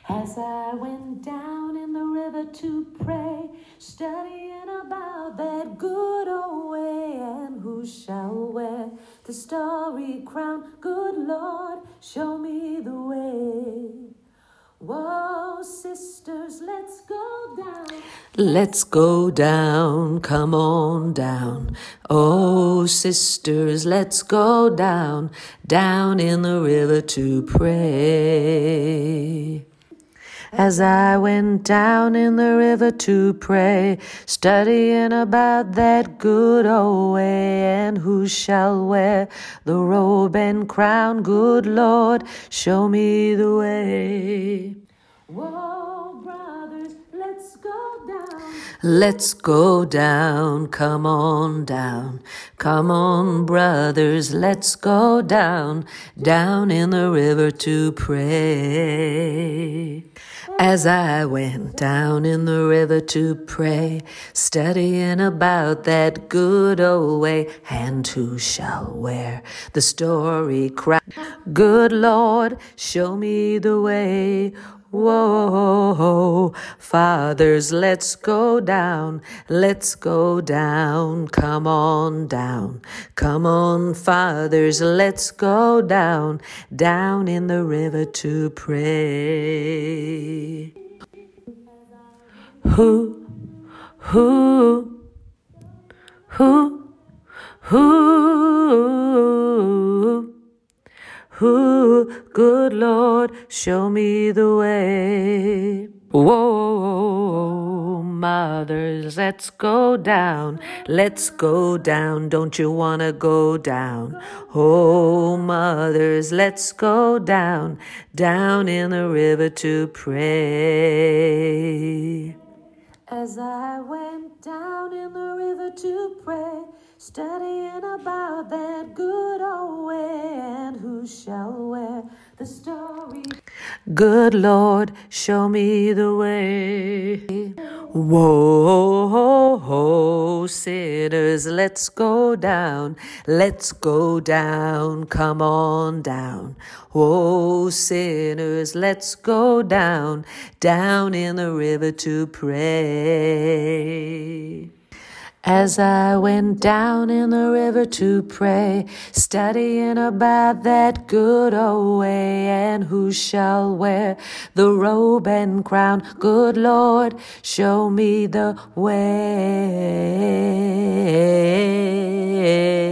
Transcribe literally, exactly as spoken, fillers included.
As I went down in the river to pray, studying about that good old way, and who shall wear the starry crown? Good Lord, show me the way. Whoa, sisters, let's go down. Let's go down, come on down. Oh, sisters, let's go down, down in the river to pray. As I went down in the river to pray, studying about that good old way, and who shall wear the robe and crown? Good Lord, show me the way. Whoa, brothers, let's go down. Let's go down, come on down. Come on, brothers, let's go down, down in the river to pray. As I went down in the river to pray, studying about that good old way, and who shall wear the starry crown? Good Lord, show me the way. Whoa, fathers, let's go down, let's go down, come on down, come on, fathers, let's go down, down in the river to pray. Who, who, who, who, who, good Lord, show me the way. Whoa, mothers, let's go down, let's go down, don't you wanna go down? Oh, mothers, let's go down, down in the river to pray. As I went down in the river to pray, studying about that good old way, and who shall wear the starry? Good Lord, show me the way. Whoa, sinners, let's go down, let's go down, come on down. Whoa, sinners, let's go down, down in the river to pray. As I went down in the river to pray, studying about that good old way, and who shall wear the robe and crown? Good Lord, show me the way.